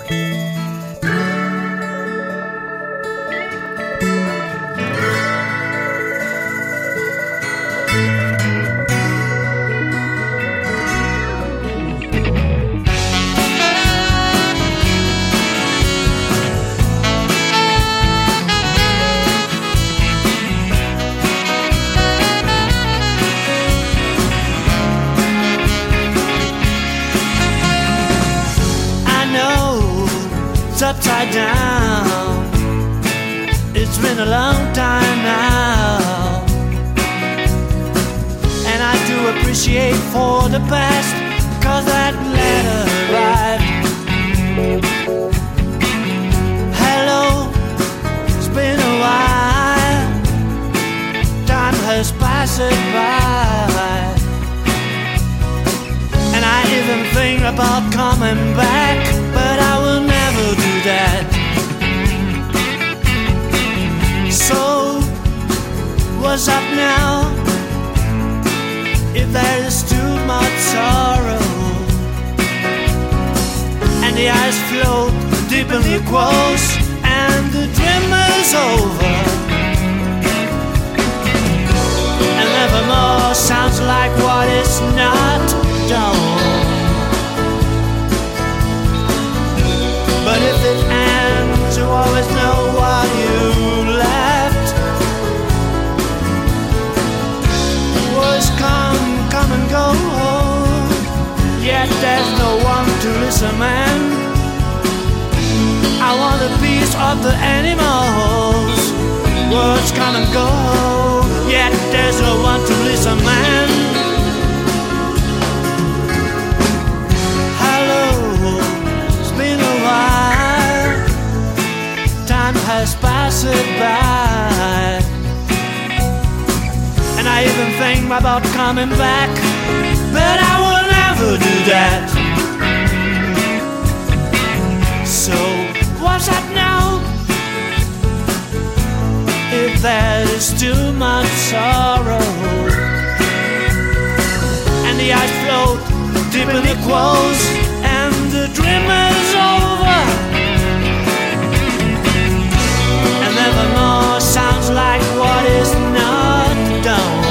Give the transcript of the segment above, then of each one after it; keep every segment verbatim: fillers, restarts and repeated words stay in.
Upside down. It's been a long time now, and I do appreciate for the best, cause that letter arrived. Hello, it's been a while, time has passed by, and I even think about coming back, but I will never do that. So, what's up now? If there is too much sorrow, and the eyes float deep in the quails, and the dream is over, and nevermore sounds like what is not done. But if it ends, you always know what you left. Words come, come and go, yet there's no one to listen, man. I want a piece of the animals. Words come and go, yet there's no one to listen, man. Time has passed by, and I even think about coming back, but I will never do that. So what's up now? If there is too much sorrow, and the eyes float deep in the quails, and the dream is over, nevermore sounds like what is not done.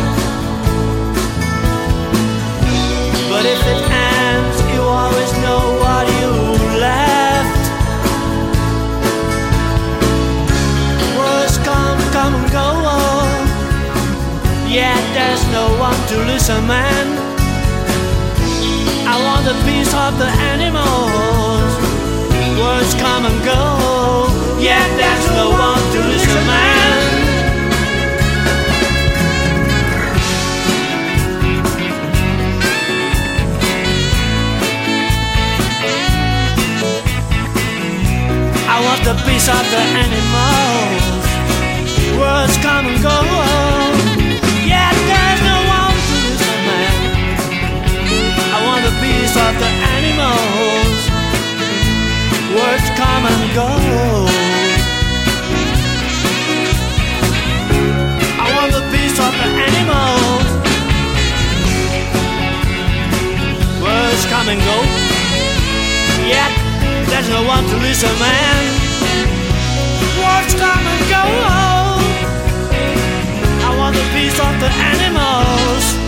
But if it ends, you always know what you left. Words come, come and go, yet there's no one to listen, man. I want a piece of the animals. Words come and go, yet there's no one to listen, man. I want the piece of the animals. Words come and go, yet there's no one to listen, man. I want a piece of the animals. Words come and go. I want a piece of the animals. Words come and go, yet there's no one to listen, man. Words come and go. I want a piece of the animals.